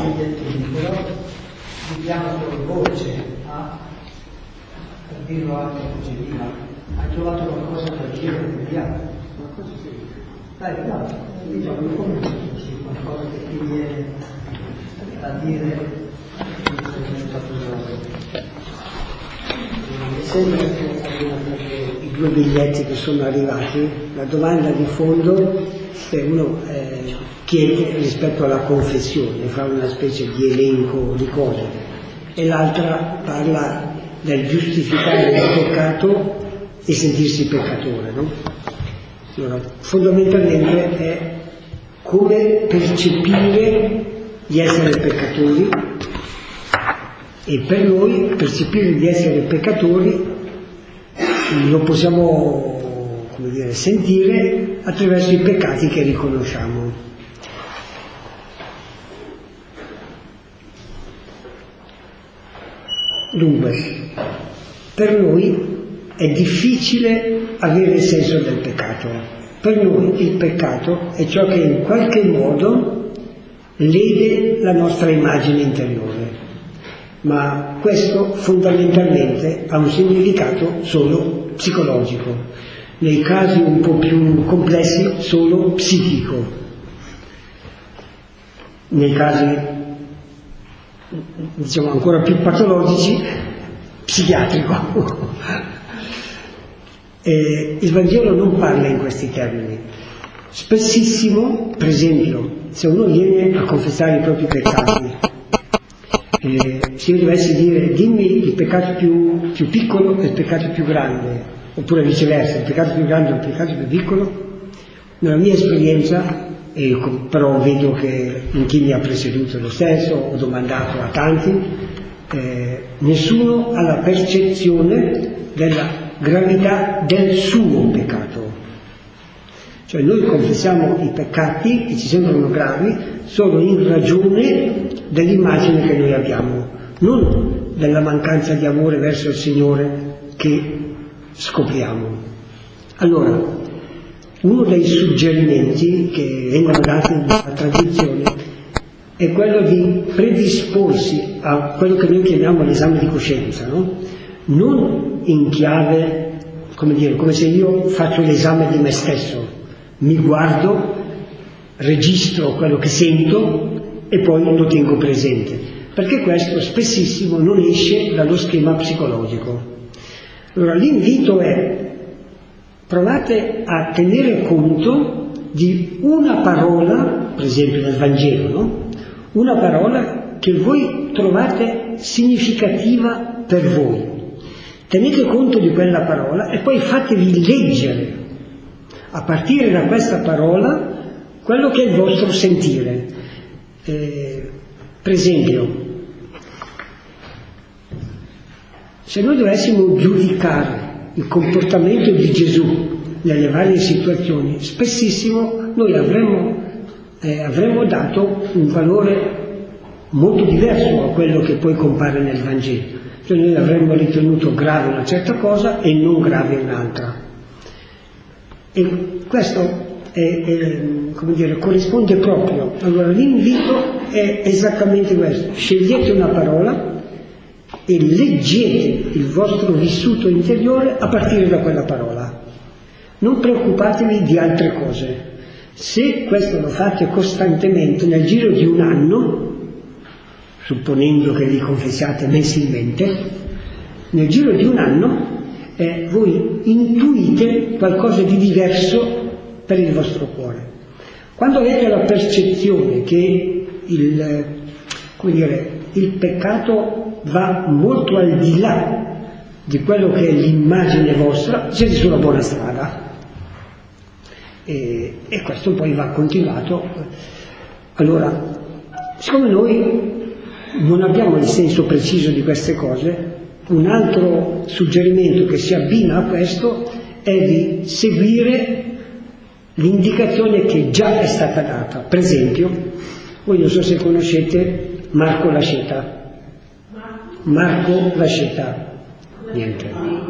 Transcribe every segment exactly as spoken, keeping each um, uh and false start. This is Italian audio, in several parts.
bigliettini, però diamo solo voce a, per dirlo anche così via, hai trovato qualcosa da dire vediamo. Dai, dai, diciamo come qualcosa che ti viene a dire. Mi sembra che i due biglietti che sono arrivati, la domanda di fondo è uno eh, chiede rispetto alla confessione, fa una specie di elenco di cose, e l'altra parla del giustificare il peccato e sentirsi peccatore, no? Allora, fondamentalmente è come percepire di essere peccatori, e per noi percepire di essere peccatori lo possiamo, come dire, sentire attraverso i peccati che riconosciamo. Dunque, per noi è difficile avere il senso del peccato. Per noi il peccato è ciò che in qualche modo lede la nostra immagine interiore, ma questo fondamentalmente ha un significato solo psicologico, nei casi un po' più complessi solo psichico, nei casi diciamo ancora più patologici psichiatrico. E il Vangelo non parla in questi termini. Spessissimo, per esempio, se uno viene a confessare i propri peccati, eh, se io dovessi dire dimmi il peccato più, più piccolo e il peccato più grande, oppure viceversa, il peccato più grande e il peccato più piccolo, nella mia esperienza, e però vedo che in chi mi ha preceduto lo stesso, ho domandato a tanti, eh, nessuno ha la percezione della gravità del suo peccato. Cioè noi confessiamo i peccati che ci sembrano gravi solo in ragione dell'immagine che noi abbiamo, non della mancanza di amore verso il Signore che scopriamo. Allora, uno dei suggerimenti che vengono dati nella tradizione è quello di predisporsi a quello che noi chiamiamo l'esame di coscienza, no? Non in chiave, come dire, come se io faccio l'esame di me stesso, mi guardo, registro quello che sento e poi lo tengo presente, perché questo spessissimo non esce dallo schema psicologico. Allora l'invito è: provate a tenere conto di una parola, per esempio nel Vangelo, no? Una parola che voi trovate significativa per voi. Tenete conto di quella parola e poi fatevi leggere, a partire da questa parola, quello che è il vostro sentire. Eh, per esempio, se noi dovessimo giudicare il comportamento di Gesù nelle varie situazioni, spessissimo noi avremmo, eh, avremmo dato un valore molto diverso a quello che poi compare nel Vangelo. Cioè noi avremmo ritenuto grave una certa cosa e non grave un'altra. E questo è, è, come dire, corrisponde proprio. Allora l'invito è esattamente questo: scegliete una parola e leggete il vostro vissuto interiore a partire da quella parola. Non preoccupatevi di altre cose. Se questo lo fate costantemente nel giro di un anno, supponendo che vi confessiate mensilmente, nel giro di un anno eh, voi intuite qualcosa di diverso per il vostro cuore. Quando avete la percezione che il, come dire, il peccato va molto al di là di quello che è l'immagine vostra, siete sulla buona strada. E, e questo poi va continuato. Allora, siccome noi non abbiamo il senso preciso di queste cose, un altro suggerimento che si abbina a questo è di seguire l'indicazione che già è stata data. Per esempio, voi non so se conoscete Marco Lasceta. Marco Lasceta. Niente.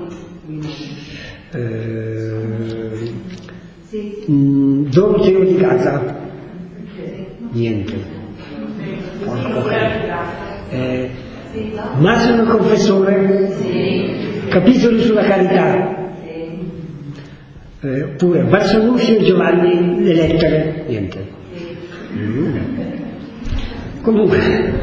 Eh, Doroteo di Gaza. Niente. Porco eh, Massimo Confessore, capitoli sulla carità, eh, oppure Barsolufio Giovanni, le lettere, niente. Mm. Comunque,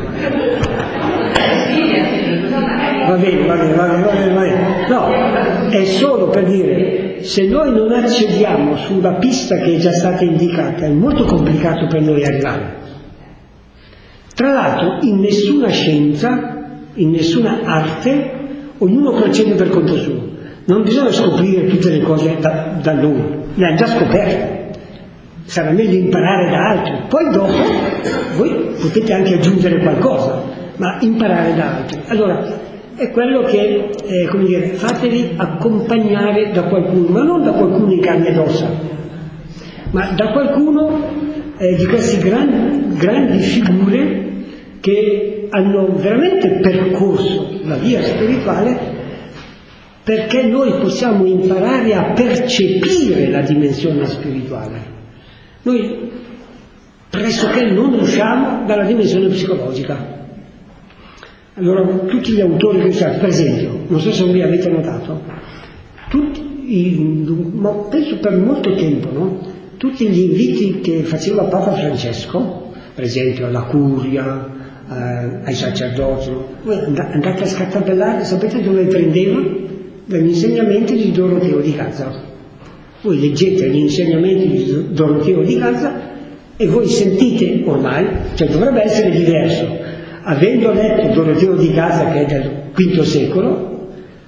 va bene, va bene, va bene, va bene, va bene. No, è solo per dire, se noi non accediamo sulla pista che è già stata indicata, è molto complicato per noi arrivare. Tra l'altro, in nessuna scienza, in nessuna arte, ognuno procede per conto suo. Non bisogna scoprire tutte le cose da, da noi, le ha già scoperte. Sarà meglio imparare da altri. Poi dopo voi potete anche aggiungere qualcosa, ma imparare da altri. Allora, è quello che, eh, come dire, fatevi accompagnare da qualcuno, ma non da qualcuno in carne ed ossa, ma da qualcuno eh, di queste gran, grandi figure che hanno veramente percorso la via spirituale, perché noi possiamo imparare a percepire la dimensione spirituale. Noi pressoché non usciamo dalla dimensione psicologica. Allora, tutti gli autori che usate, per esempio, non so se voi avete notato, tutti i, ma penso per molto tempo, no? Tutti gli inviti che faceva Papa Francesco, per esempio alla curia, eh, ai sacerdoti, voi andate a scartabellare, sapete dove prendeva? Dagli insegnamenti di Doroteo di Gaza. Voi leggete gli insegnamenti di Doroteo di Gaza e voi sentite ormai, cioè dovrebbe essere diverso, avendo letto Doroteo di Gaza che è del quinto secolo,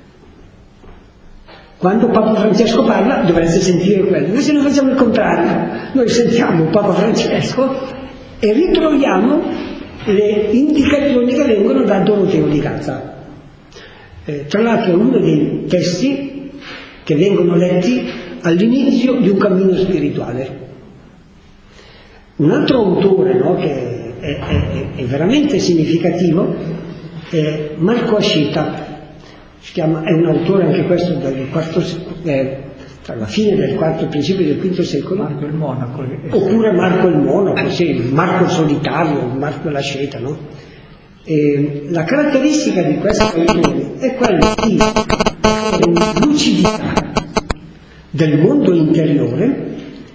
quando Papa Francesco parla dovreste sentire quello. Noi se noi facciamo il contrario, noi sentiamo Papa Francesco e ritroviamo le indicazioni che vengono da Doroteo di Gaza. Eh, tra l'altro è uno dei testi che vengono letti all'inizio di un cammino spirituale. Un altro autore, no, che è, è, è veramente significativo è Marco Asceta, si chiama, è un autore anche questo del quarto, eh, tra la fine del quarto e il principio del quinto secolo. Marco il Monaco. Oppure Marco il Monaco, sì, Marco il Solitario, Marco l'Asceta, no? E la caratteristica di questo autore è quella di lucidità del mondo interiore,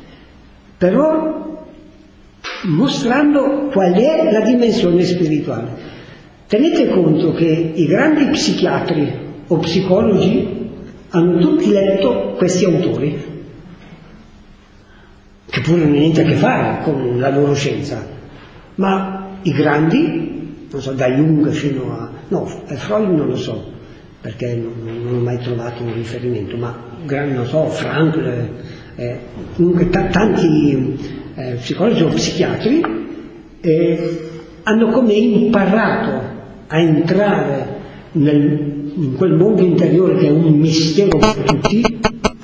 però mostrando qual è la dimensione spirituale. Tenete conto che i grandi psichiatri o psicologi hanno tutti letto questi autori, che pure non hanno niente a che fare con la loro scienza, ma i grandi, non so, da Jung fino a... no, Freud non lo so, perché non, non ho mai trovato un riferimento, ma non so, Frankl, eh, comunque t- tanti eh, psicologi o psichiatri eh, hanno come imparato a entrare nel, in quel mondo interiore che è un mistero per tutti,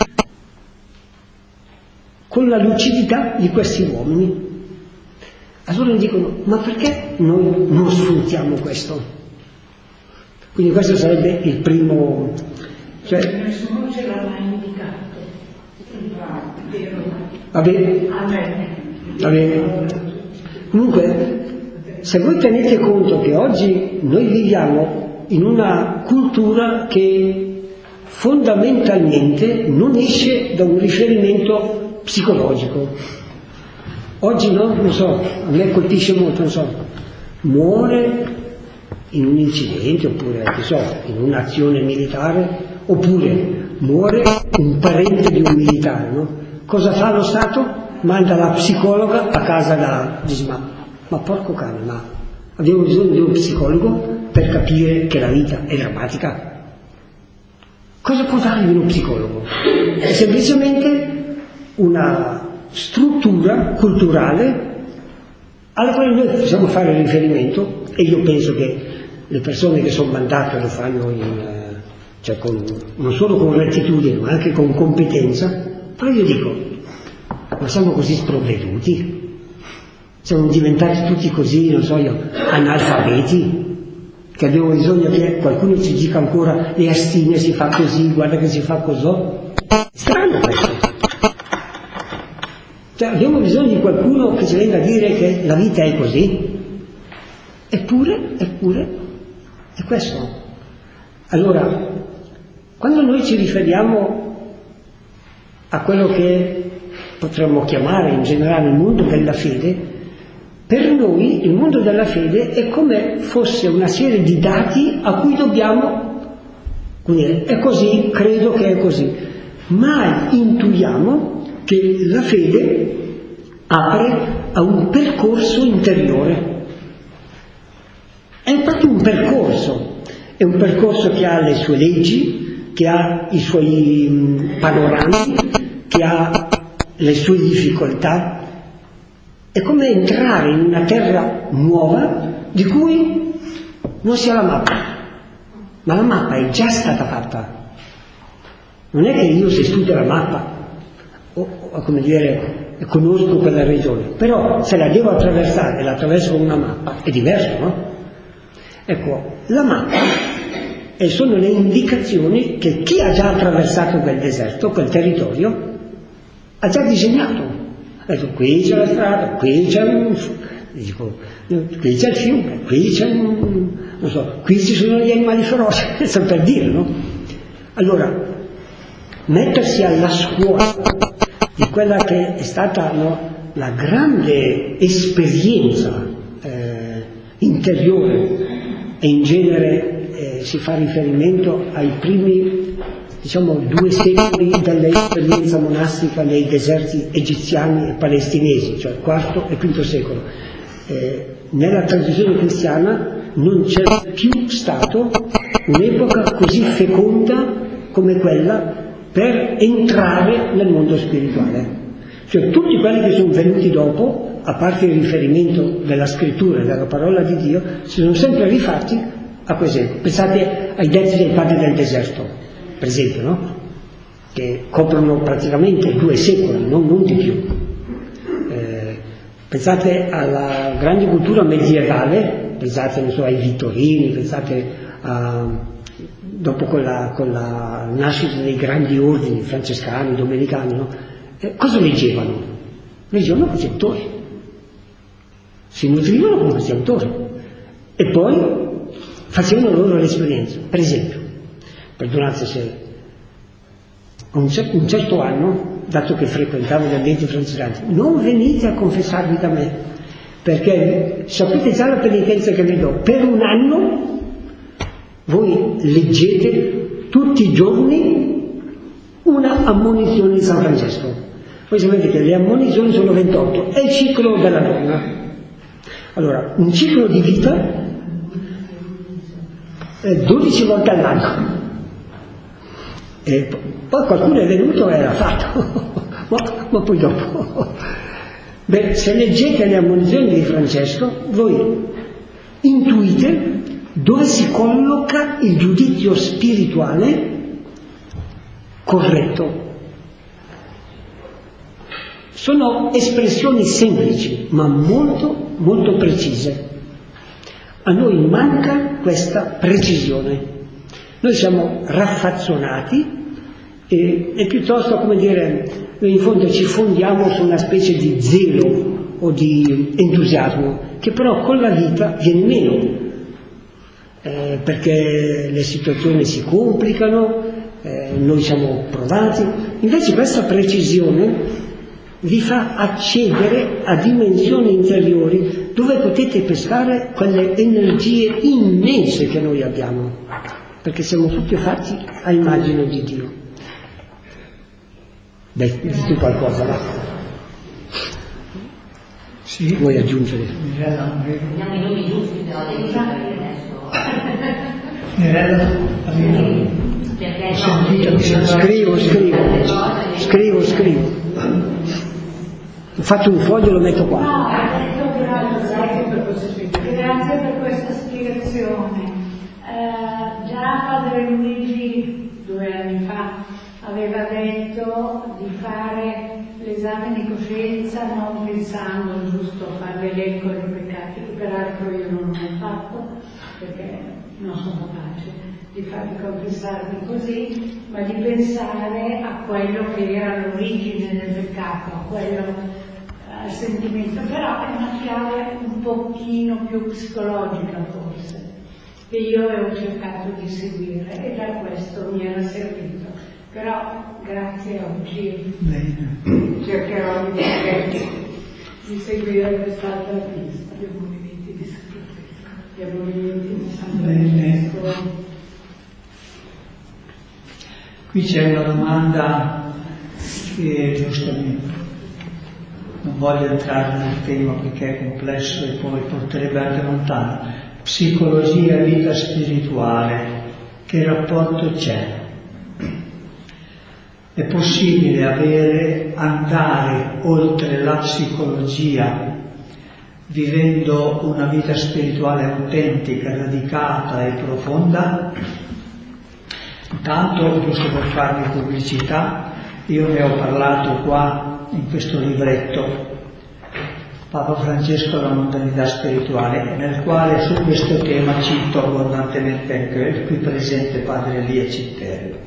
con la lucidità di questi uomini. Allora dicono, ma perché noi non sfruttiamo questo? Quindi questo sarebbe il primo, cioè, nessuno ce l'ha mai indicato. va bene? Va bene. Comunque, se voi tenete conto che oggi noi viviamo in una cultura che fondamentalmente non esce da un riferimento psicologico. Oggi no, non so, a me colpisce molto, non so, muore in un incidente oppure, non so, in un'azione militare, oppure muore un parente di un militare, no? Cosa fa lo Stato? Manda la psicologa a casa da... dice, ma, ma porco cane, ma abbiamo bisogno di un psicologo per capire che la vita è drammatica. Cosa può dargli uno psicologo? È semplicemente una struttura culturale alla quale noi possiamo fare riferimento, e io penso che le persone che sono mandate lo fanno in, eh, cioè con, non solo con rettitudine ma anche con competenza. Però io dico, ma siamo così sprovveduti? Siamo diventati tutti così, non so io, analfabeti, che abbiamo bisogno che qualcuno ci dica ancora le astine si fa così, guarda che si fa così. Strano questo. Cioè, abbiamo bisogno di qualcuno che ci venga a dire che la vita è così. Eppure, eppure, è questo. Allora, quando noi ci riferiamo a quello che potremmo chiamare in generale il mondo della fede, per noi il mondo della fede è come fosse una serie di dati a cui dobbiamo dire, è così, credo che è così. Mai intuiamo che la fede apre a un percorso interiore. È proprio un percorso, è un percorso che ha le sue leggi, che ha i suoi panorami, che ha le sue difficoltà. È come entrare in una terra nuova di cui non si ha la mappa, ma la mappa è già stata fatta. Non è che io se studio la mappa, o, o come dire, conosco quella regione, però se la devo attraversare e la attraverso con una mappa è diverso, no? Ecco, la mappa e sono le indicazioni che chi ha già attraversato quel deserto, quel territorio, ha già disegnato. Ha detto, qui c'è la strada, qui c'è un, dico, qui c'è il fiume, qui c'è un, non so, qui ci sono gli animali feroci, sto per dire, no? Allora, mettersi alla scuola di quella che è stata, no, la grande esperienza eh, interiore, e in genere eh, si fa riferimento ai primi, diciamo, due secoli dell'esperienza monastica nei deserti egiziani e palestinesi, cioè quarto e quinto secolo. Eh, nella tradizione cristiana non c'è più stato un'epoca così feconda come quella per entrare nel mondo spirituale. Cioè tutti quelli che sono venuti dopo, a parte il riferimento della scrittura e della parola di Dio, si sono sempre rifatti a questo. Pensate ai detti dei padri del deserto, per esempio, no? Che coprono praticamente due secoli, non, non di più. Eh, pensate alla grande cultura medievale, pensate, non so, ai Vittorini, pensate a, dopo con la, con la nascita dei grandi ordini francescani, domenicani, no? Eh, cosa leggevano? Leggevano questi autori, si nutrivano con questi autori e poi facevano loro l'esperienza. Per esempio, perdonate se un, cer- un certo anno, dato che frequentavo gli ambienti francescani, non venite a confessarvi da me, perché sapete già la penitenza che vi do. Per un anno voi leggete tutti i giorni una ammonizione di San Francesco. Voi sapete che le ammonizioni sono ventotto, è il ciclo della donna. Allora, un ciclo di vita è dodici volte all'anno. E poi qualcuno è venuto e l'ha fatto, ma, ma poi dopo. Beh, se leggete le ammonizioni di Francesco, voi intuite dove si colloca il giudizio spirituale corretto. Sono espressioni semplici, ma molto, molto precise. A noi manca questa precisione. Noi siamo raffazzonati e, e piuttosto, come dire, noi in fondo ci fondiamo su una specie di zelo o di entusiasmo, che però con la vita viene meno, eh, perché le situazioni si complicano, eh, noi siamo provati. Invece questa precisione vi fa accedere a dimensioni interiori dove potete pescare quelle energie immense che noi abbiamo, perché siamo tutti fatti a immagine di Dio. Beh, dite qualcosa, va? Sì. Vuoi aggiungere? Abbiamo i nomi giusti, però devi sapere adesso. Mirella, avevo sentito che si Scrivo, scrivo, scrivo, scrivo. Faccio un foglio e lo metto qua. No, grazie per questa spiegazione. Grazie per questa spiegazione. Eh, già Padre Luigi due anni fa aveva detto di fare l'esame di coscienza non pensando giusto a fare l'elenco dei peccati, che peraltro io non ho fatto perché non sono capace di farvi confessarvi così, ma di pensare a quello che era l'origine del peccato, a quello al sentimento, però è una chiave un pochino più psicologica forse, che io avevo cercato di seguire e da questo mi era servito. Però grazie oggi Bene. cercherò di, di seguire quest'altra pista dei movimenti di sacrificio, dei movimenti di San Francesco. Qui c'è una domanda che giustamente non voglio entrare nel tema perché è complesso e poi porterebbe anche lontano. Psicologia e vita spirituale, che rapporto c'è? È possibile avere, andare oltre la psicologia vivendo una vita spirituale autentica, radicata e profonda? Intanto, giusto per farmi pubblicità, io ne ho parlato qua in questo libretto, Papa Francesco la mondanità spirituale, nel quale su questo tema cito abbondantemente anche il qui presente padre Elia Citterio.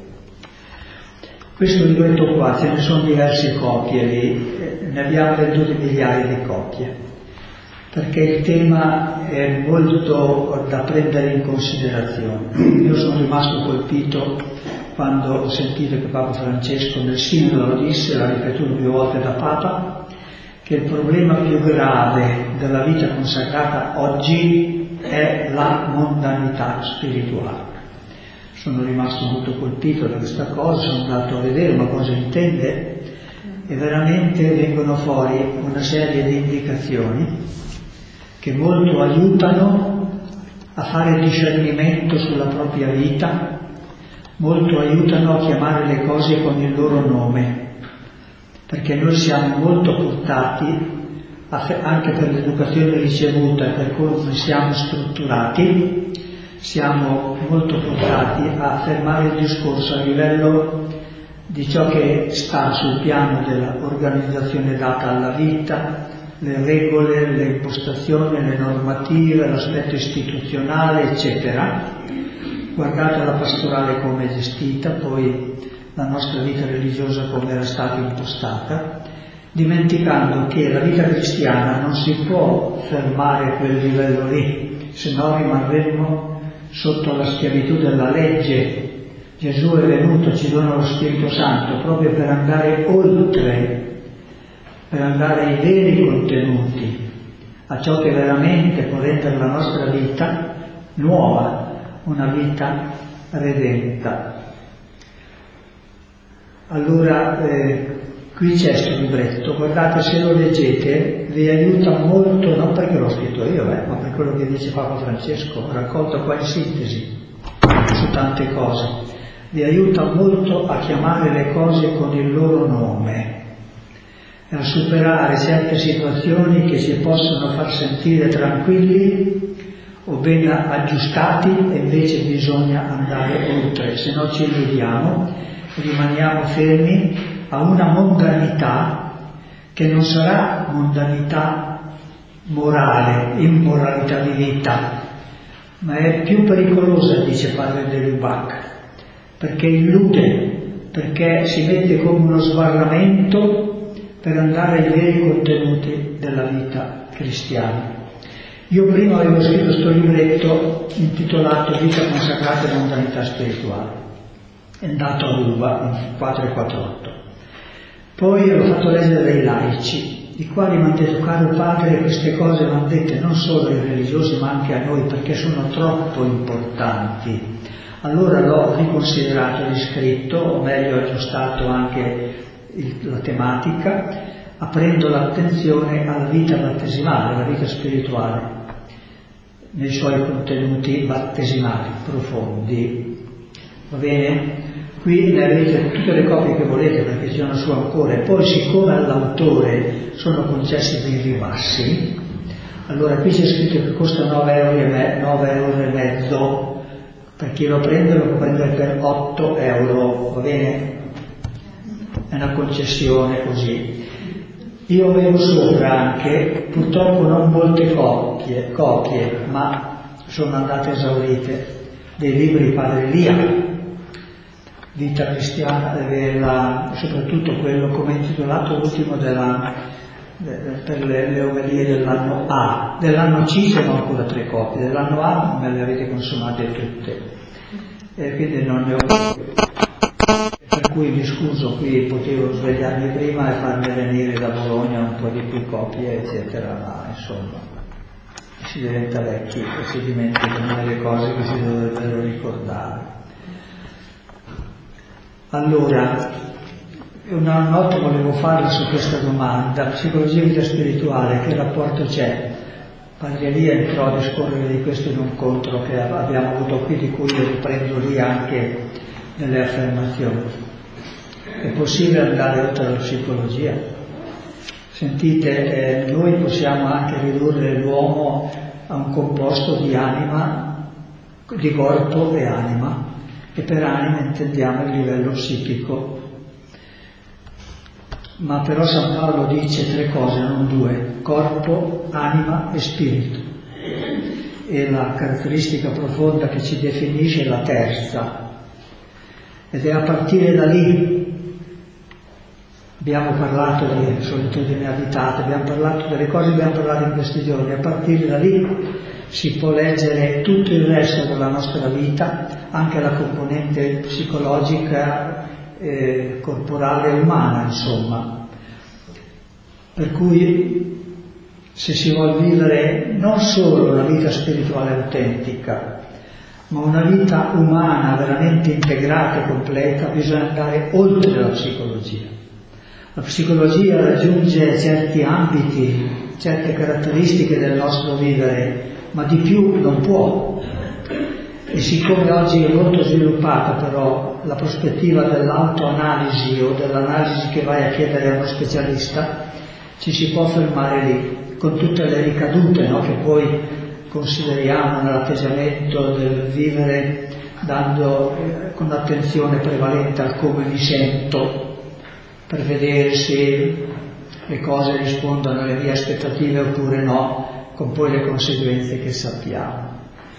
Questo libretto qua, ce ne sono diverse copie lì, ne abbiamo vendute migliaia di copie, perché il tema è molto da prendere in considerazione. Io sono rimasto colpito quando ho sentito che Papa Francesco nel sinodo lo disse, l'ha ripetuto più volte da Papa, che il problema più grave della vita consacrata oggi è la mondanità spirituale. Sono rimasto molto colpito da questa cosa, sono andato a vedere ma cosa intende e veramente vengono fuori una serie di indicazioni che molto aiutano a fare discernimento sulla propria vita, molto aiutano a chiamare le cose con il loro nome, perché noi siamo molto portati, anche per l'educazione ricevuta e per come siamo strutturati, siamo molto portati a fermare il discorso a livello di ciò che sta sul piano dell'organizzazione data alla vita, le regole, le impostazioni, le normative, l'aspetto istituzionale, eccetera. Guardate la pastorale come è gestita, poi la nostra vita religiosa come era stata impostata, dimenticando che la vita cristiana non si può fermare a quel livello lì, se no rimarremo sotto la schiavitù della legge. Gesù è venuto, ci dona lo Spirito Santo proprio per andare oltre, per andare ai veri contenuti, a ciò che veramente può rendere la nostra vita nuova, una vita redenta. Allora, eh, qui c'è questo libretto, guardate, se lo leggete vi aiuta molto, non perché l'ho scritto io, eh, ma per quello che dice Papa Francesco, raccolto qua in sintesi su tante cose, vi aiuta molto a chiamare le cose con il loro nome, a superare certe situazioni che ci possono far sentire tranquilli o ben aggiustati e invece bisogna andare oltre, se no ci illudiamo, rimaniamo fermi a una mondanità che non sarà mondanità morale, immoralità di vita, ma è più pericolosa, dice padre De Lubac, perché illude, perché si mette come uno sbarramento per andare ai veri contenuti della vita cristiana. Io prima avevo scritto questo libretto intitolato Vita consacrata e mondanità spirituale, è andato a Uva in quattro e quarantotto. Poi l'ho fatto leggere dai laici, i quali mi hanno detto: caro padre, queste cose vanno dette non solo ai religiosi ma anche a noi, perché sono troppo importanti. Allora l'ho riconsiderato, riscritto, o meglio aggiustato anche il, la tematica, aprendo l'attenzione alla vita battesimale, alla vita spirituale, nei suoi contenuti battesimali profondi. Va bene? Qui ne avete tutte le copie che volete, perché ci sono su ancora, e poi siccome all'autore sono concessi dei ribassi, allora qui c'è scritto che costa nove euro e mezzo, per chi lo prende lo può prendere per otto euro, va bene? È una concessione così. Io avevo sopra anche, purtroppo non molte copie, copie, ma sono andate esaurite, dei libri di padre Elia, Vita cristiana, la, soprattutto quello come intitolato l'ultimo della, per le, le omelie dell'anno A. Dell'anno C sono ancora tre copie, dell'anno A me le avete consumate tutte, e quindi non ne ho più. Per cui mi scuso, qui potevo svegliarmi prima e farmi venire da Bologna un po' di più copie, eccetera, ma insomma si diventa vecchi e si dimenticano delle cose che si dovrebbero ricordare. Allora, una notte volevo farle su questa domanda: psicologia e vita spirituale, che rapporto c'è? Padre Elia entrò a discorrere di questo in un incontro che abbiamo avuto qui, di cui io riprendo lì anche nelle affermazioni. È possibile andare oltre la psicologia? Sentite, eh, noi possiamo anche ridurre l'uomo a un composto di anima, di corpo e anima, e per anima intendiamo il livello psichico. Ma però San Paolo dice tre cose, non due: corpo, anima e spirito. E la caratteristica profonda che ci definisce è la terza. Ed è a partire da lì. Abbiamo parlato di solitudine abitata, abbiamo parlato delle cose che abbiamo parlato in questi giorni. A partire da lì si può leggere tutto il resto della nostra vita, anche la componente psicologica, eh, corporale e umana, insomma. Per cui, se si vuole vivere non solo una vita spirituale autentica, ma una vita umana veramente integrata e completa, bisogna andare oltre la psicologia. La psicologia raggiunge certi ambiti, certe caratteristiche del nostro vivere, ma di più non può. E siccome oggi è molto sviluppata però la prospettiva dell'autoanalisi o dell'analisi che vai a chiedere a uno specialista, ci si può fermare lì, con tutte le ricadute, no, che poi consideriamo nell'atteggiamento del vivere, dando eh, con attenzione prevalente al come mi sento, per vedere se le cose rispondono alle mie aspettative oppure no, con poi le conseguenze che sappiamo.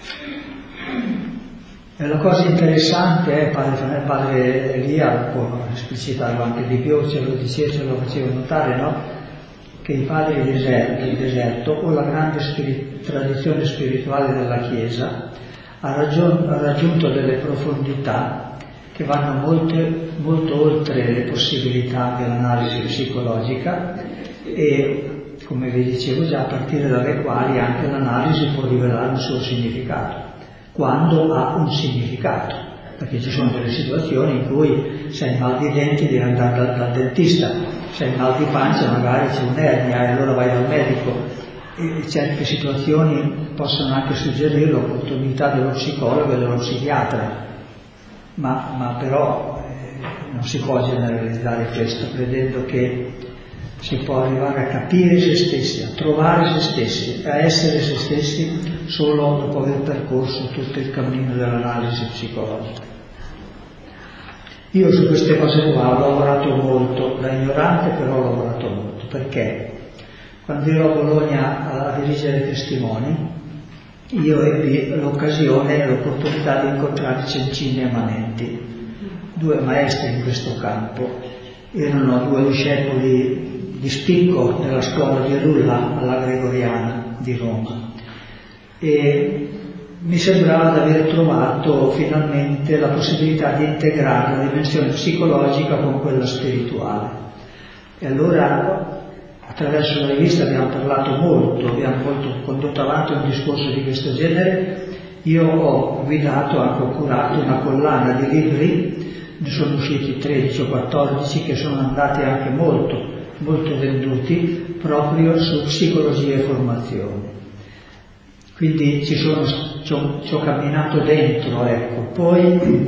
E la cosa interessante è, padre, padre Elia può esplicitarlo anche di più, ce lo diceva, ce lo faceva notare, no? Che i padri del deserto, deserto o la grande spirit- tradizione spirituale della Chiesa ha, ragion- ha raggiunto delle profondità che vanno molte, molto oltre le possibilità dell'analisi psicologica e, come vi dicevo già, a partire dalle quali anche l'analisi può rivelare un suo significato, quando ha un significato, perché ci sono delle situazioni in cui se hai mal di denti devi andare dal, dal dentista, se hai mal di pancia magari c'è un'ernia e allora vai dal medico, e certe situazioni possono anche suggerire l'opportunità dello psicologo e dello psichiatra. Ma, ma però eh, non si può generalizzare questo, credendo che si può arrivare a capire se stessi, a trovare se stessi, a essere se stessi solo dopo aver percorso tutto il cammino dell'analisi psicologica. Io su queste cose qua ho lavorato molto, da ignorante però ho lavorato molto, perché quando ero a Bologna a dirigere testimoni, io ebbi l'occasione e l'opportunità di incontrare Cencini e Manenti, due maestri in questo campo. Erano due discepoli di spicco della scuola di Rulla alla Gregoriana di Roma e mi sembrava di aver trovato finalmente la possibilità di integrare la dimensione psicologica con quella spirituale. E allora attraverso la rivista abbiamo parlato molto, abbiamo molto condotto avanti un discorso di questo genere. Io ho guidato, anche ho curato una collana di libri, ne sono usciti tredici o quattordici che sono andati anche molto, molto venduti, proprio su psicologia e formazione. Quindi ci sono, ci ho, ci ho camminato dentro, ecco, poi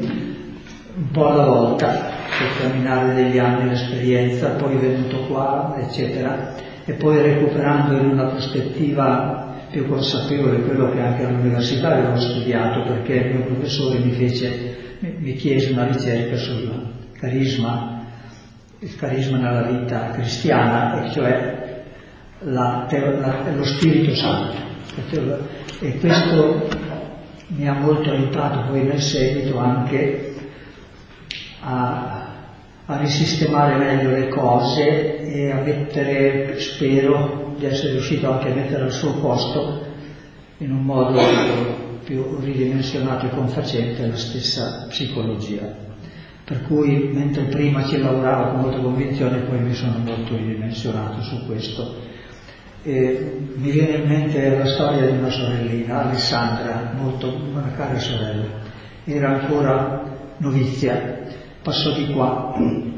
un po' alla volta, per camminare degli anni l'esperienza, poi venuto qua, eccetera, e poi recuperando in una prospettiva più consapevole quello che anche all'università avevo studiato, perché il mio professore mi fece, mi, mi chiese una ricerca sul carisma, il carisma nella vita cristiana, e cioè la, la, lo Spirito Santo. E questo mi ha molto aiutato poi nel seguito anche a a risistemare meglio le cose e a mettere, spero di essere riuscito anche a mettere al suo posto in un modo più ridimensionato e confacente la stessa psicologia. Per cui mentre prima ci lavoravo con molta convinzione, poi mi sono molto ridimensionato su questo. E mi viene in mente la storia di una sorellina, Alessandra, molto una cara sorella, era ancora novizia, passò di qua,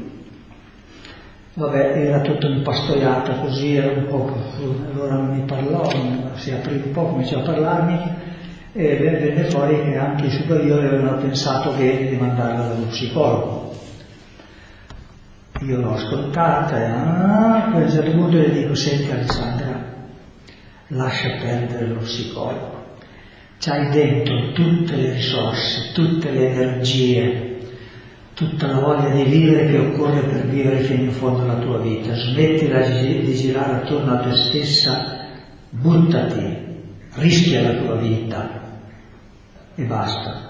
vabbè, era tutta impastoiata così, era un po', allora mi parlò, si aprì un po', cominciò a parlarmi e venne fuori che anche i superiori avevano pensato bene di mandarla dallo psicologo. Io l'ho ascoltata e ah, poi a un certo punto le dico: senti Alessandra, lascia perdere lo psicologo, c'hai dentro tutte le risorse, tutte le energie, tutta la voglia di vivere che occorre per vivere fino in fondo alla tua vita. Smettila di girare attorno a te stessa, buttati, rischia la tua vita e basta.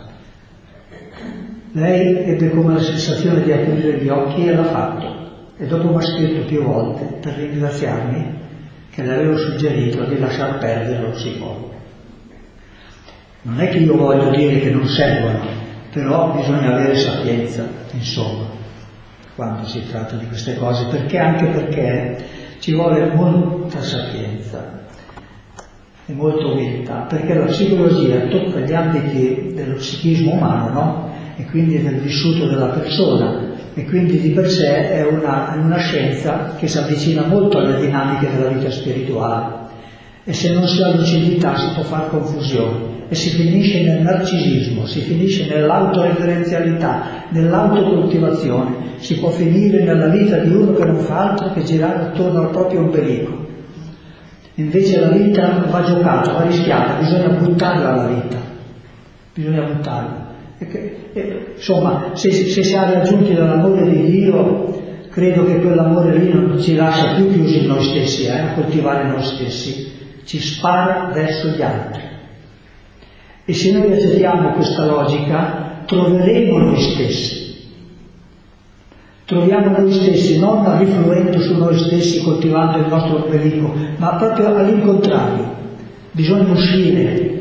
Lei ebbe come la sensazione di aprire gli occhi e l'ha fatto, e dopo mi ha scritto più volte per ringraziarmi che le avevo suggerito di lasciar perdere lo psicologo. Non è che io voglio dire che non servono, però bisogna avere sapienza, insomma, quando si tratta di queste cose, perché anche perché ci vuole molta sapienza e molta umiltà, perché la psicologia tocca gli ambiti dello psichismo umano, no? E quindi del vissuto della persona, e quindi di per sé è una, è una scienza che si avvicina molto alle dinamiche della vita spirituale, e se non si ha lucidità si può fare confusione e si finisce nel narcisismo, si finisce nell'autoreferenzialità, nell'autocoltivazione, si può finire nella vita di uno che non fa altro che girare attorno al proprio ombelico. Invece la vita va giocata, va rischiata, bisogna buttarla la vita, bisogna buttarla. E, e, insomma, se, se si è raggiunti dall'amore di Dio, credo che quell'amore lì non ci lascia più chiusi in noi stessi, eh, a coltivare noi stessi, ci spara verso gli altri. E se noi accettiamo questa logica, troveremo noi stessi. Troviamo noi stessi, non rifluendo su noi stessi, coltivando il nostro ombelico, ma proprio all'incontrario. Bisogna uscire,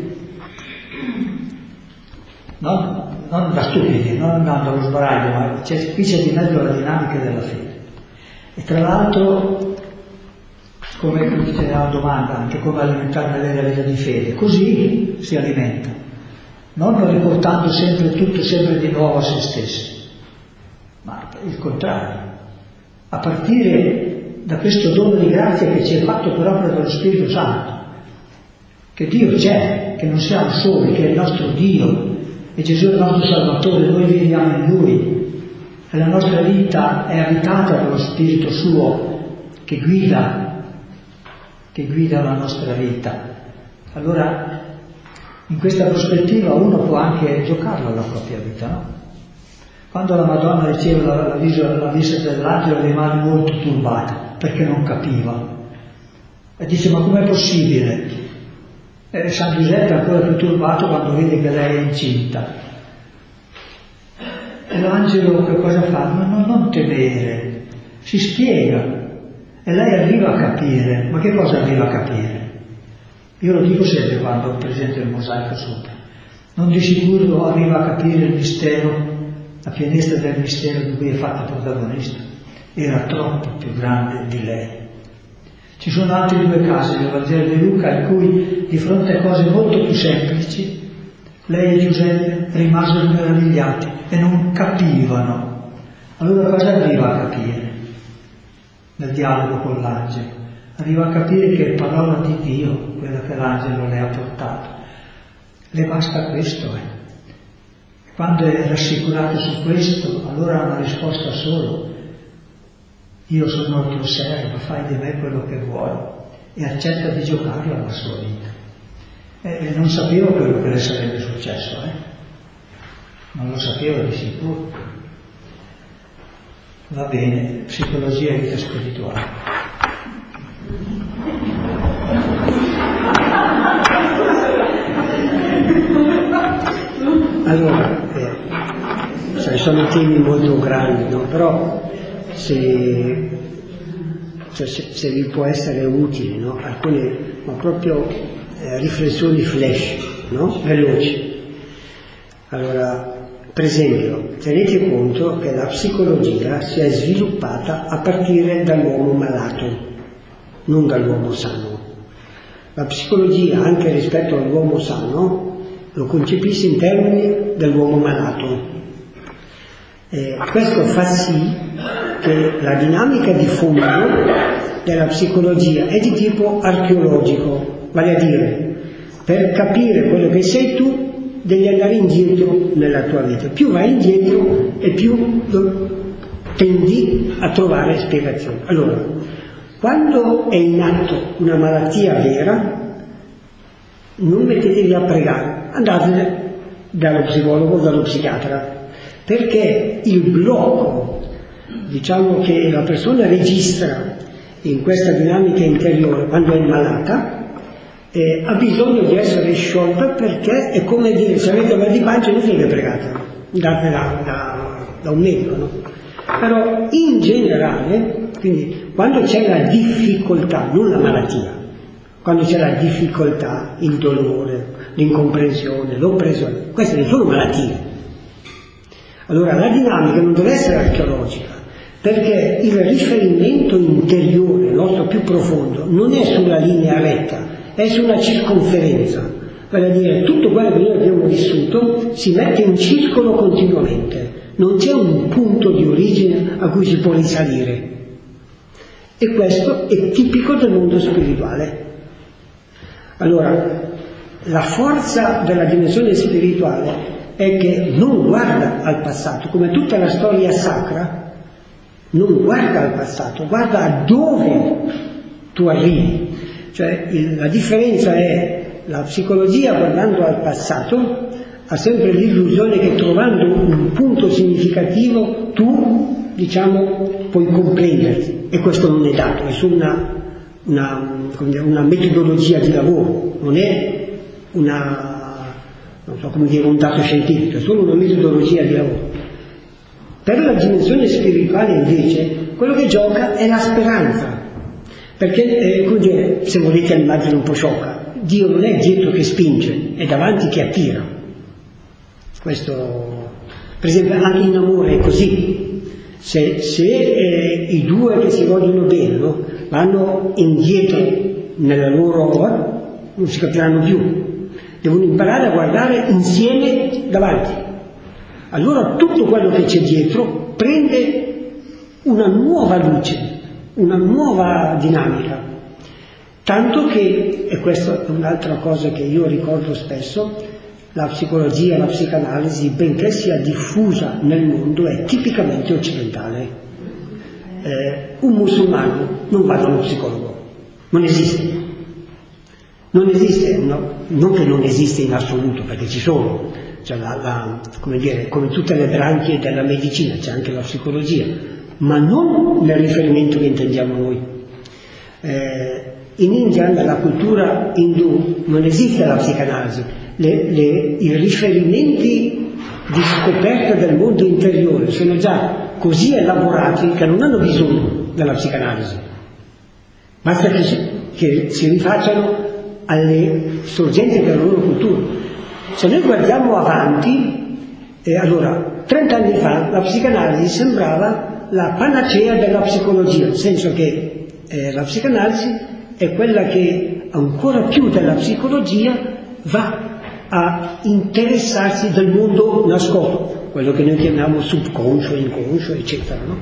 non, non da stupidi, non andando allo sbaraglio, ma c'è, qui c'è di mezzo la dinamica della fede. E tra l'altro, come c'è una domanda, anche come alimentare una vera vita di fede, così si alimenta, non riportando sempre tutto sempre di nuovo a se stessi, ma il contrario, a partire da questo dono di grazia che ci è fatto per opera dello Spirito Santo, che Dio c'è, che non siamo soli, che è il nostro Dio, e Gesù è il nostro Salvatore, noi viviamo in Lui, e la nostra vita è abitata dallo Spirito Suo che guida, che guida la nostra vita. Allora, in questa prospettiva uno può anche giocarla la propria vita, no? Quando la Madonna riceve la, la, visita, la visita dell'angelo rimane molto turbata perché non capiva e dice: ma com'è possibile? E San Giuseppe è ancora più turbato quando vede che lei è incinta, e l'angelo che cosa fa? Ma no, non temere, si spiega, e lei arriva a capire. Ma che cosa arriva a capire? Io lo dico sempre quando presento il mosaico sopra: non di sicuro arriva a capire il mistero, la pienezza del mistero di cui è fatta protagonista, era troppo più grande di lei. Ci sono altri due casi del Vangelo di Luca in cui, di fronte a cose molto più semplici, lei e Giuseppe rimasero meravigliati e non capivano. Allora cosa arriva a capire nel dialogo con l'angelo? Arriva a capire che è parola di Dio quella che l'angelo le ha portato. Le basta questo, eh. Quando è rassicurato su questo, allora ha una risposta solo: io sono il tuo servo, fai di me quello che vuoi, e accetta di giocarla la sua vita. E, e non sapevo quello che le sarebbe successo, eh? Non lo sapevo di sicuro. Va bene, psicologia e vita spirituale. Allora, eh, sai, sono temi molto grandi, no? Però se, cioè se, se vi può essere utile, no? Alcune, ma proprio eh, riflessioni flash, no? Veloci. Allora, per esempio, tenete conto che la psicologia si è sviluppata a partire dall'uomo malato, non dall'uomo sano. La psicologia, anche rispetto all'uomo sano, lo concepisce in termini dell'uomo malato. Eh, questo fa sì che la dinamica di fondo della psicologia è di tipo archeologico, vale a dire, per capire quello che sei tu devi andare indietro nella tua vita. Più vai indietro e più tendi a trovare spiegazioni. Allora, quando è in atto una malattia vera, non mettetevi a pregare, andate dallo psicologo o dallo psichiatra, perché il blocco, diciamo, che la persona registra in questa dinamica interiore quando è malata, Eh, ha bisogno di essere sciolta, perché è come dire, se avete mal di pancia non siete pregate, andate da, da, da un medico, no? Però in generale, quindi quando c'è la difficoltà, non la malattia, quando c'è la difficoltà, il dolore, l'incomprensione, l'oppressione, queste non sono malattie. Allora la dinamica non deve essere archeologica, perché il riferimento interiore, il nostro più profondo, non è sulla linea retta, è su una circonferenza, vale a dire tutto quello che noi abbiamo vissuto si mette in circolo continuamente, non c'è un punto di origine a cui si può risalire, e questo è tipico del mondo spirituale. Allora, la forza della dimensione spirituale è che non guarda al passato, come tutta la storia sacra, non guarda al passato, guarda a dove tu arrivi. Cioè il, la differenza è la psicologia, guardando al passato, ha sempre l'illusione che trovando un punto significativo tu, diciamo, puoi comprenderti, e questo non è dato, è solo una, una, una metodologia di lavoro, non è una, non so come dire, un dato scientifico, è solo una metodologia di lavoro. Per la dimensione spirituale invece quello che gioca è la speranza. Perché, eh, come dire, se volete l'immagine un po' sciocca, Dio non è dietro che spinge, è davanti che attira. Questo, per esempio, anche in amore è così. Se, se eh, i due che si vogliono bene, no, vanno indietro nella loro, eh, non si capiranno più. Devono imparare a guardare insieme davanti. Allora tutto quello che c'è dietro prende una nuova luce, una nuova dinamica, tanto che, e questa è un'altra cosa che io ricordo spesso, la psicologia, la psicanalisi, benché sia diffusa nel mondo, è tipicamente occidentale. Eh, un musulmano non va dallo psicologo, non esiste, non esiste, no, non che non esiste in assoluto, perché ci sono, cioè la, la, come dire, come tutte le branche della medicina c'è anche la psicologia, ma non nel riferimento che intendiamo noi. Eh, in India, nella cultura indù, non esiste la psicanalisi. Le, le, I riferimenti di scoperta del mondo interiore sono già così elaborati che non hanno bisogno della psicanalisi. Basta che si, che si rifacciano alle sorgenti della loro cultura. Se noi guardiamo avanti, eh, allora, trent'anni fa la psicanalisi sembrava la panacea della psicologia, nel senso che eh, la psicanalisi è quella che ancora più della psicologia va a interessarsi del mondo nascosto, quello che noi chiamiamo subconscio, inconscio, eccetera, no?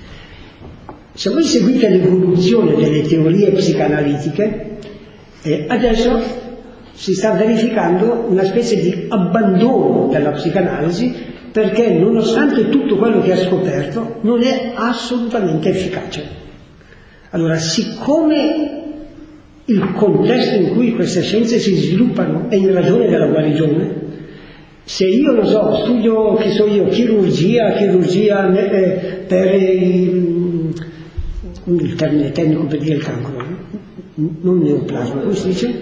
Se voi seguite l'evoluzione delle teorie psicanalitiche, eh, adesso si sta verificando una specie di abbandono della psicanalisi, perché nonostante tutto quello che ha scoperto non è assolutamente efficace. Allora, siccome il contesto in cui queste scienze si sviluppano è in ragione della guarigione, se io, non so, studio, che so io, chirurgia, chirurgia eh, per il, il termine tecnico per dire il cancro, non neoplasma, come si dice?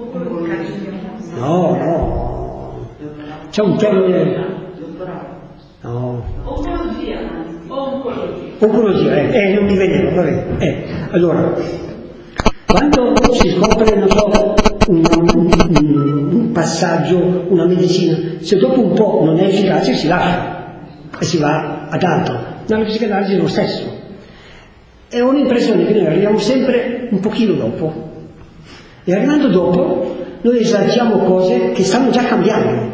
No, no, c'è un termine... No. Oncologia, oncologia. Oncologia, eh, eh, non mi vedeva, vabbè. Eh. Allora, quando si scopre, non so, un, un, un passaggio, una medicina, se dopo un po' non è efficace si lascia e si va ad altro. Nella psicanalisi è lo stesso. E ho l'impressione che noi arriviamo sempre un pochino dopo. E arrivando dopo, noi esaltiamo cose che stanno già cambiando.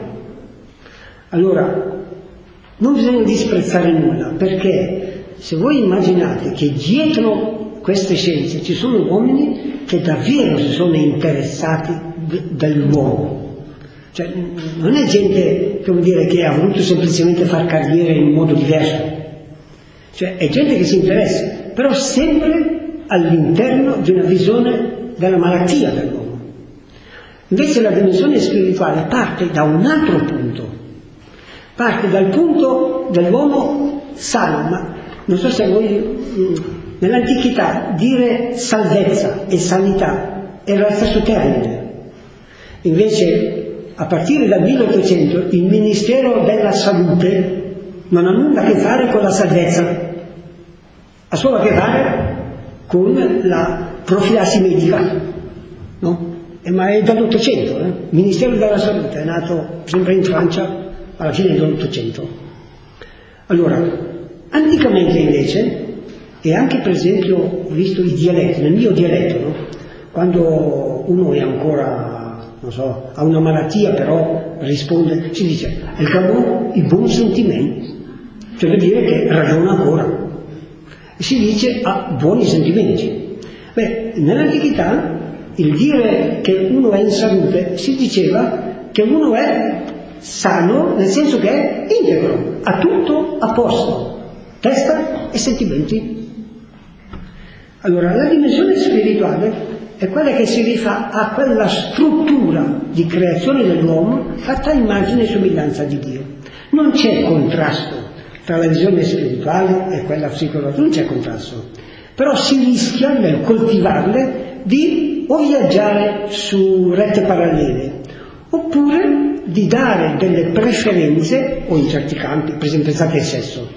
Allora, non bisogna disprezzare nulla, perché se voi immaginate che dietro queste scienze ci sono uomini che davvero si sono interessati d- dell'uomo, cioè non è gente, come dire, che ha voluto semplicemente far carriera in un modo diverso, cioè è gente che si interessa, però sempre all'interno di una visione della malattia dell'uomo. Invece la dimensione spirituale parte da un altro punto, parte dal punto dell'uomo sano, ma non so se voi, nell'antichità dire salvezza e sanità era lo stesso termine. Invece a partire dal milleottocento il Ministero della Salute non ha nulla a che fare con la salvezza, ha solo a che fare con la profilassi medica, no? Eh, ma è dall'Ottocento, eh? Il Ministero della Salute è nato sempre in Francia alla fine dell'Ottocento. Allora, anticamente invece, e anche per esempio ho visto i dialetti, nel mio dialetto, no? Quando uno è ancora, non so, ha una malattia però risponde, si dice, il cavolo, i buoni sentimenti, cioè vuol dire che ragiona ancora. E si dice ha buoni sentimenti. Beh, nell'antichità il dire che uno è in salute si diceva che uno è sano nel senso che è integro, ha tutto a posto, testa e sentimenti. Allora, la dimensione spirituale è quella che si rifà a quella struttura di creazione dell'uomo fatta a immagine e somiglianza di Dio. Non c'è contrasto tra la visione spirituale e quella psicologica, non c'è contrasto, però si rischia nel coltivarle di o viaggiare su rette parallele oppure di dare delle preferenze, o in certi campi, per esempio pensate al sesso,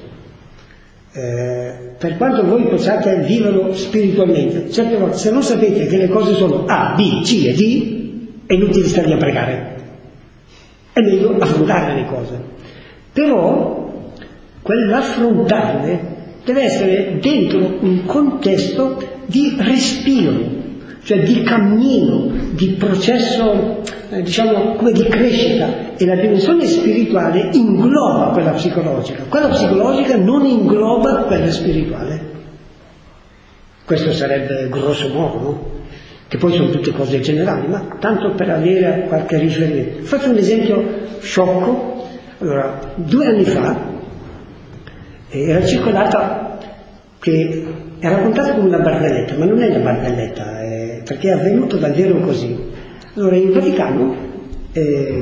eh, per quanto voi possiate viverlo spiritualmente, certe volte se non sapete che le cose sono A, B, C e D, è inutile stare a pregare, è meglio affrontare le cose, però quell'affrontarle deve essere dentro un contesto di respiro, cioè di cammino, di processo, eh, diciamo, come di crescita, e la dimensione spirituale ingloba quella psicologica, quella psicologica non ingloba quella spirituale. Questo sarebbe grosso modo, no? Che poi sono tutte cose generali, ma tanto per avere qualche riferimento. Faccio un esempio sciocco. Allora, due anni fa era circolata, che è raccontata come una barzelletta, ma non è una barzelletta, eh, perché è avvenuto davvero così. Allora, in Vaticano eh,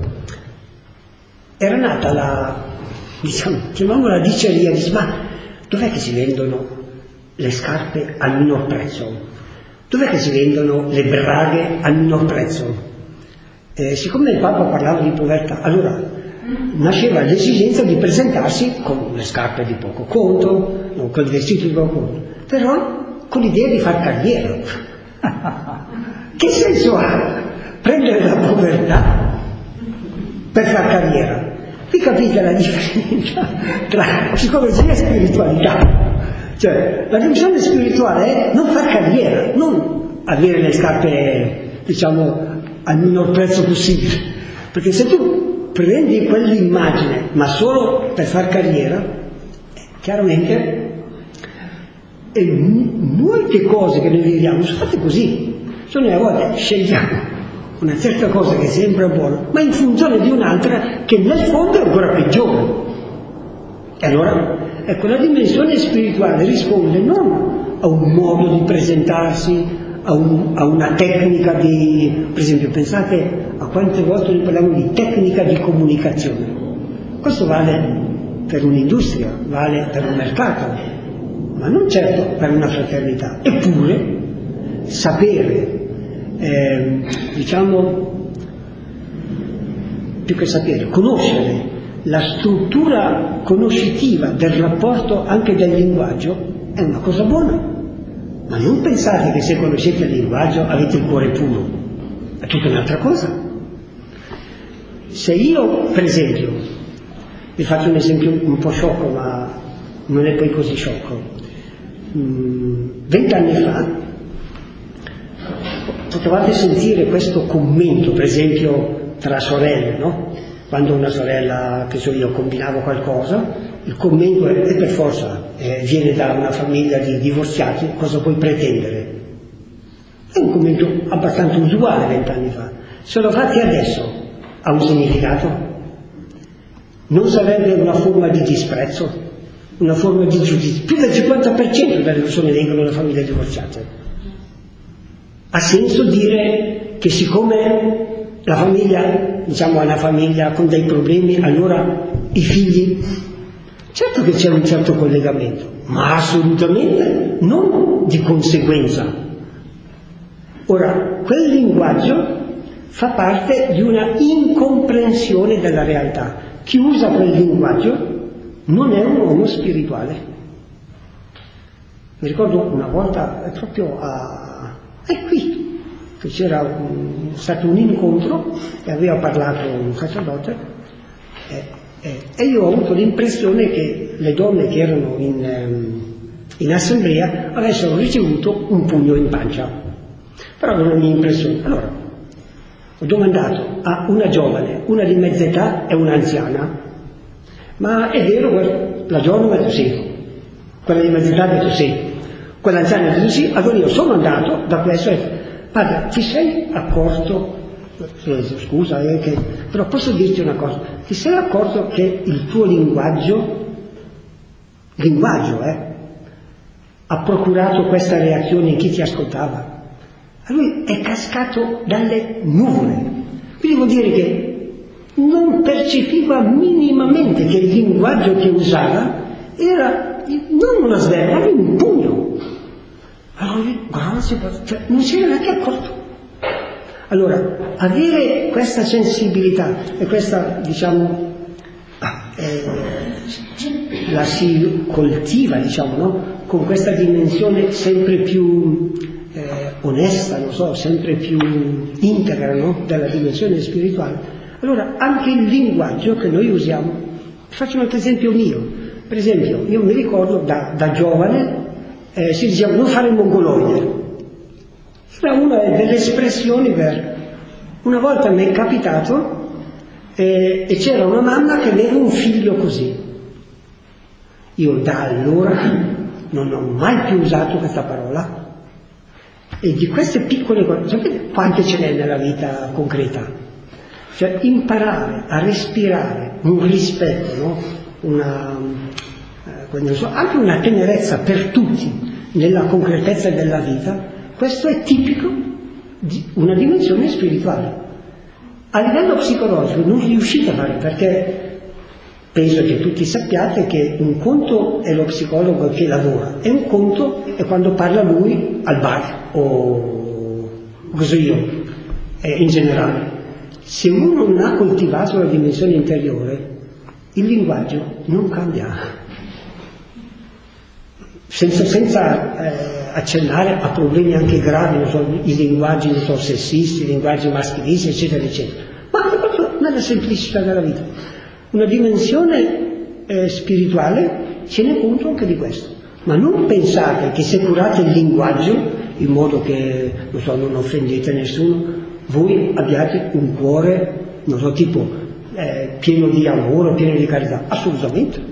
era nata la, diciamo, chiamiamola diceria, dice, ma dov'è che si vendono le scarpe al minor prezzo? Dov'è che si vendono le braghe al minor prezzo? Eh, siccome il Papa parlava di povertà, allora nasceva l'esigenza di presentarsi con le scarpe di poco conto, no, con il vestito di poco conto, però con l'idea di far carriera. Che senso ha prendere la povertà per far carriera? Qui capite la differenza tra psicologia e spiritualità. Cioè, la dimensione spirituale è non far carriera, non avere le scarpe, diciamo, al minor prezzo possibile, perché se tu prendi quell'immagine ma solo per far carriera, chiaramente e molte cose che noi vediamo sono fatte così, cioè noi a volte scegliamo una certa cosa che sembra buona ma in funzione di un'altra che nel fondo è ancora peggiore. E allora, ecco, la dimensione spirituale risponde non a un modo di presentarsi, a, un, a una tecnica di, per esempio, pensate a quante volte noi parliamo di tecnica di comunicazione. Questo vale per un'industria, vale per un mercato, ma non certo per una fraternità. Eppure, sapere, eh, diciamo, più che sapere, conoscere la struttura conoscitiva del rapporto anche del linguaggio è una cosa buona. Ma non pensate che se conoscete il linguaggio avete il cuore puro, è tutta un'altra cosa. Se io, per esempio, vi faccio un esempio un po' sciocco, ma non è poi così sciocco. Vent'anni fa potevate sentire questo commento, per esempio, tra sorelle, no? Quando una sorella, che so io, combinava qualcosa, il commento è, è per forza, eh, viene da una famiglia di divorziati, cosa puoi pretendere? È un commento abbastanza usuale vent'anni fa. Se lo fate adesso, ha un significato? Non sarebbe una forma di disprezzo, una forma di giudizio? Più del cinquanta per cento delle persone vengono da famiglie divorziate. Ha senso dire che siccome la famiglia, diciamo, è una famiglia con dei problemi, allora i figli, certo che c'è un certo collegamento, ma assolutamente non di conseguenza. Ora, quel linguaggio fa parte di una incomprensione della realtà. Chi usa quel linguaggio non è un uomo spirituale. Mi ricordo una volta, proprio a... è qui, che c'era un, stato un incontro e aveva parlato un sacerdote eh, eh, e io ho avuto l'impressione che le donne che erano in, in assemblea avessero ricevuto un pugno in pancia. Però non è la mia impressione. Allora, ho domandato a una giovane, una di mezza età e un'anziana, ma è vero, la giovane ha detto sì, quella di mezza età ha detto sì, quella anziana ha detto sì. Allora io sono andato da questo e ho detto: padre, ti sei accorto, scusa, eh, che, però posso dirti una cosa, ti sei accorto che il tuo linguaggio, linguaggio, eh, ha procurato questa reazione in chi ti ascoltava? A lui è cascato dalle nuvole. Quindi vuol dire che non percepiva minimamente che il linguaggio che usava era non una sberla, ma un pugno. Allora, grazie, cioè, non si era neanche accorto. Allora, avere questa sensibilità e questa, diciamo, eh, la si coltiva, diciamo, no? Con questa dimensione sempre più eh, onesta, non so, sempre più integra, no? Della dimensione spirituale. Allora, anche il linguaggio che noi usiamo, faccio un altro esempio mio. Per esempio, io mi ricordo da, da giovane Eh, si diceva non fare il mongoloide, era una delle espressioni per... Una volta mi è capitato eh, e c'era una mamma che aveva un figlio così. Io da allora non ho mai più usato questa parola, e di queste piccole cose, sapete quante ce n'è nella vita concreta? Cioè imparare a respirare un rispetto, no? Una... non so, anche una tenerezza per tutti nella concretezza della vita, questo è tipico di una dimensione spirituale. A livello psicologico non riuscite a fare, perché penso che tutti sappiate che un conto è lo psicologo che lavora e un conto è quando parla lui al bar o così io, eh, in generale. Se uno non ha coltivato la dimensione interiore, il linguaggio non cambia. Senza, senza eh, accennare a problemi anche gravi, non so, i linguaggi non so, sessisti, i linguaggi maschilisti, eccetera, eccetera. Ma proprio nella semplicità della vita. Una dimensione eh, spirituale tiene conto anche di questo. Ma non pensate che se curate il linguaggio, in modo che, non so, non offendete nessuno, voi abbiate un cuore, non so, tipo eh, pieno di amore, pieno di carità. Assolutamente.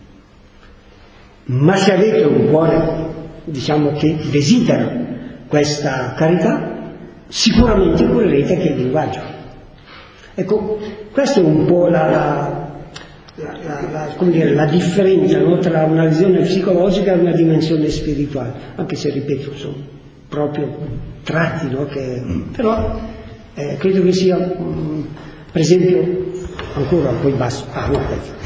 Ma se avete un cuore, diciamo, che desidera questa carità, sicuramente curerete anche il linguaggio. Ecco, questa è un po' la, la, la, la, come dire, la differenza, no, tra una visione psicologica e una dimensione spirituale, anche se, ripeto, sono proprio tratti, no, che, però eh, credo che sia, mh, per esempio, ancora poi basso, ah, no,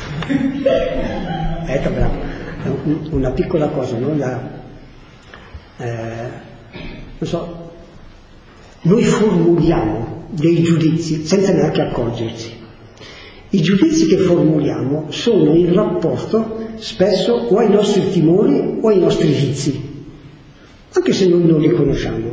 ecco, bravo. Una piccola cosa, no? La, eh, non so, noi formuliamo dei giudizi senza neanche accorgersi. I giudizi che formuliamo sono in rapporto spesso o ai nostri timori o ai nostri vizi, anche se noi non li conosciamo.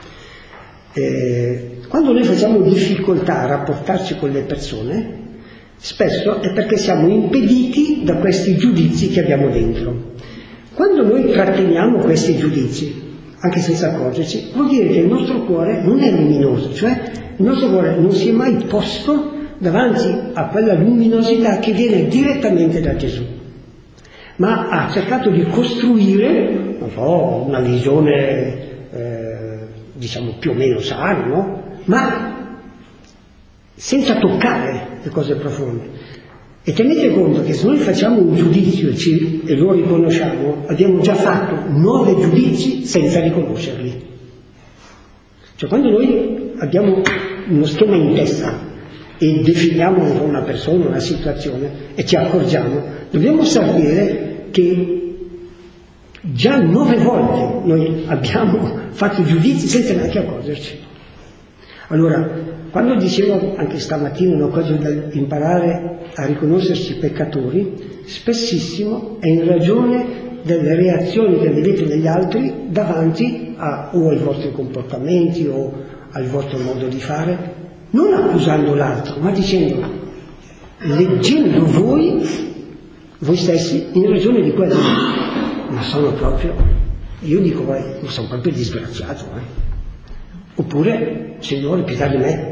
Eh, quando noi facciamo difficoltà a rapportarci con le persone, spesso è perché siamo impediti da questi giudizi che abbiamo dentro. Quando noi tratteniamo questi giudizi, anche senza accorgerci, vuol dire che il nostro cuore non è luminoso, cioè il nostro cuore non si è mai posto davanti a quella luminosità che viene direttamente da Gesù, ma ha cercato di costruire, non so, una visione eh, diciamo più o meno sana, no? Ma senza toccare le cose profonde. E tenete conto che se noi facciamo un giudizio e, ci, e lo riconosciamo, abbiamo già fatto nove giudizi senza riconoscerli. Cioè quando noi abbiamo uno schema in testa e definiamo una persona, una situazione e ci accorgiamo, dobbiamo sapere che già nove volte noi abbiamo fatto giudizi senza neanche accorgerci. Allora, quando dicevo anche stamattina una cosa da imparare a riconoscerci peccatori, spessissimo è in ragione delle reazioni che vedete negli altri davanti a, o ai vostri comportamenti o al vostro modo di fare, non accusando l'altro, ma dicendo, leggendo voi, voi stessi, in ragione di quello. Ma sono proprio, io dico, ma sono proprio disgraziato, eh? Oppure, Signore, pietà di me.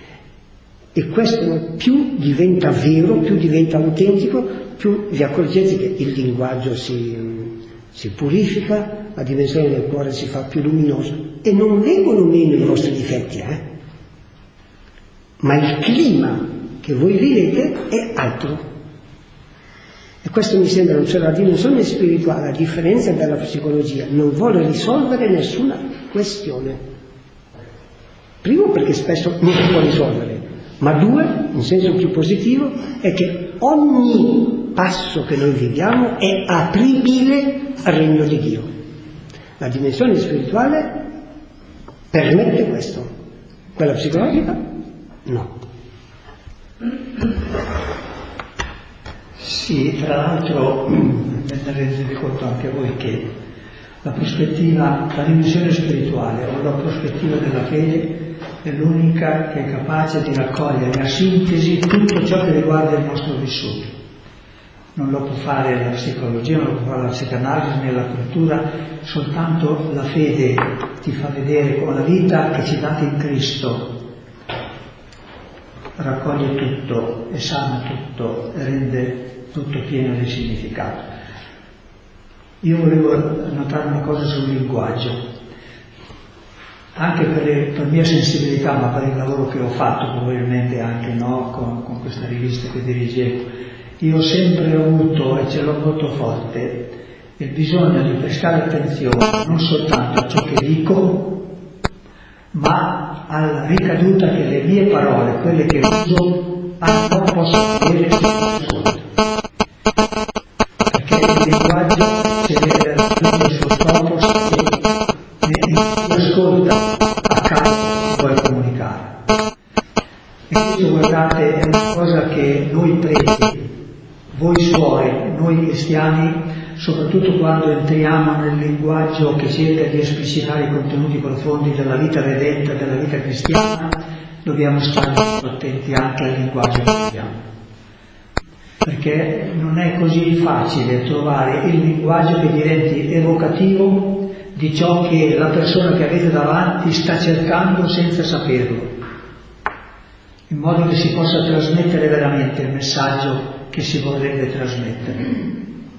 E questo più diventa vero, più diventa autentico, più vi accorgete che il linguaggio si, si purifica, la dimensione del cuore si fa più luminosa e non vengono meno i vostri difetti, eh? Ma il clima che voi vivete è altro. E questo mi sembra, cioè la dimensione spirituale, a differenza della psicologia, non vuole risolvere nessuna questione. Primo perché spesso non si può risolvere, ma due, in senso più positivo, è che ogni passo che noi viviamo è apribile al regno di Dio. La dimensione spirituale permette questo, quella psicologica no. Sì, tra l'altro ne rendete conto anche voi che la prospettiva, la dimensione spirituale o la prospettiva della fede è l'unica che è capace di raccogliere a sintesi tutto ciò che riguarda il nostro vissuto. Non lo può fare la psicologia, non lo può fare la psicanalisi né la cultura, soltanto la fede ti fa vedere come la vita che ci date in Cristo raccoglie tutto e sana tutto e rende tutto pieno di significato. Io volevo notare una cosa sul linguaggio, anche per, le, per mia sensibilità, ma per il lavoro che ho fatto, probabilmente anche no, con, con questa rivista che dirigevo. Io ho sempre avuto, e ce l'ho molto forte, il bisogno di prestare attenzione non soltanto a ciò che dico, ma alla ricaduta che le mie parole, quelle che uso, hanno possono avere sulle persone. Perché il linguaggio si deve raggiungere il suo scopo se ne ascolta a caso vuoi comunicare. E questo, guardate, è una cosa che noi preti, voi suore, noi cristiani, soprattutto quando entriamo nel linguaggio che cerca di esplicitare i contenuti profondi della vita redenta, della vita cristiana, dobbiamo stare attenti anche al linguaggio che usiamo. Perché non è così facile trovare il linguaggio che diventi evocativo di ciò che la persona che avete davanti sta cercando senza saperlo, in modo che si possa trasmettere veramente il messaggio che si vorrebbe trasmettere.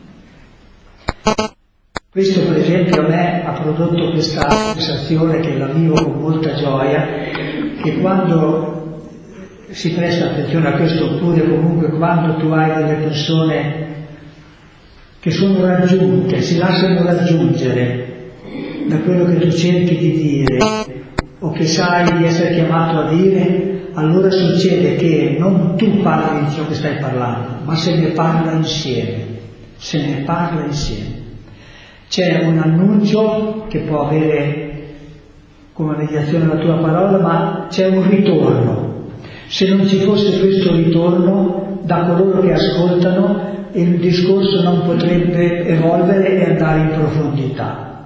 Questo per esempio a me ha prodotto questa sensazione, che la vivo con molta gioia, che quando si presta attenzione a questo, oppure comunque quando tu hai delle persone che sono raggiunte, si lasciano raggiungere da quello che tu cerchi di dire o che sai di essere chiamato a dire, allora succede che non tu parli di ciò che stai parlando, ma se ne parla insieme, se ne parla insieme. C'è un annuncio che può avere come mediazione la tua parola, ma c'è un ritorno. Se non ci fosse questo ritorno da coloro che ascoltano, il discorso non potrebbe evolvere e andare in profondità.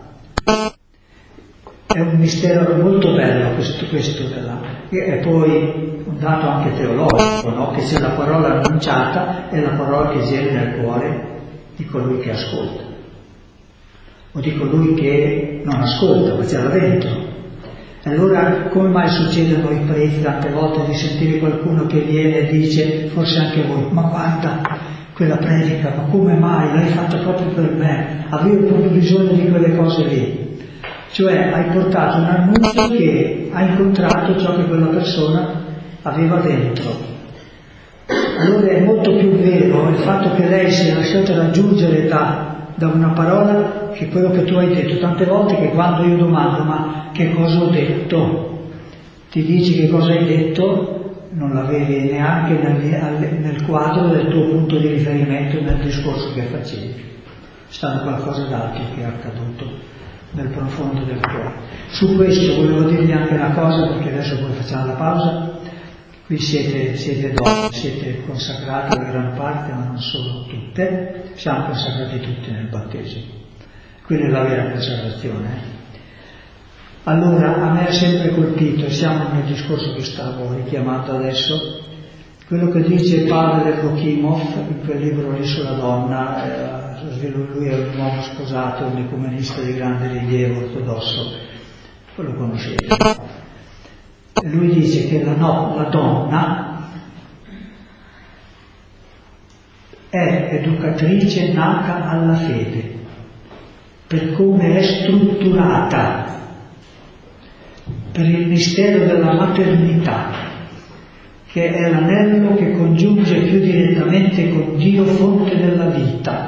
È un mistero molto bello questo, questo della, e poi un dato anche teologico, no? Che c'è la parola annunciata e la parola che viene nel cuore di colui che ascolta, o di colui che non ascolta, ma c'è là dentro. Allora come mai succede a noi preti tante volte di sentire qualcuno che viene e dice, forse anche voi, ma guarda quella predica, ma come mai l'hai fatta proprio per me, avevo proprio bisogno di quelle cose lì. Cioè hai portato un annuncio che ha incontrato ciò che quella persona aveva dentro. Allora è molto più vero il fatto che lei si è lasciata raggiungere da, da una parola che quello che tu hai detto. Tante volte che quando io domando ma che cosa ho detto, ti dici che cosa hai detto, non l'avevi neanche nel, nel quadro del tuo punto di riferimento nel discorso che facevi. Stava qualcosa d'altro che è accaduto nel profondo del cuore. Su questo volevo dirvi anche una cosa, perché adesso poi facciamo la pausa. Qui siete, siete donne, siete consacrate in gran parte, ma non solo tutte, siamo consacrati tutti nel battesimo. Quella è la vera consacrazione. Allora, a me è sempre colpito, siamo nel discorso che stavo richiamando adesso, quello che dice padre Lokimov in quel libro lì sulla donna. Eh, lui è un uomo sposato, un ecumenista di grande rilievo ortodosso, voi lo conoscete. E lui dice che la, no, la donna è educatrice nata alla fede, per come è strutturata, per il mistero della maternità, che è l'anello che congiunge più direttamente con Dio, fonte della vita.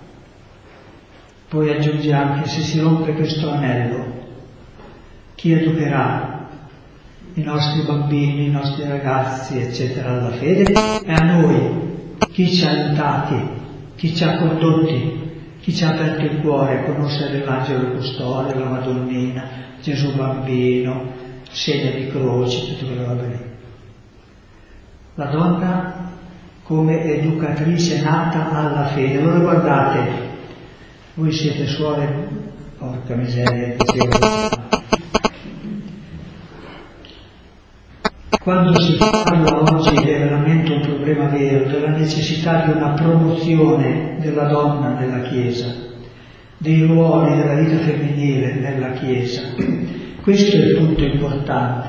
Poi aggiunge anche, se si rompe questo anello, chi educherà i nostri bambini, i nostri ragazzi, eccetera, alla fede? È a noi. Chi ci ha aiutati, chi ci ha condotti, chi ci ha aperto il cuore a conoscere l'angelo custode, la Madonnina, Gesù bambino, segno di croce, tutte quelle robe lì. La donna come educatrice nata alla fede. Allora guardate, voi siete suore, porca miseria, quando si parla oggi è veramente un problema vero della necessità di una promozione della donna nella Chiesa, dei ruoli della vita femminile nella Chiesa. Questo è il punto importante.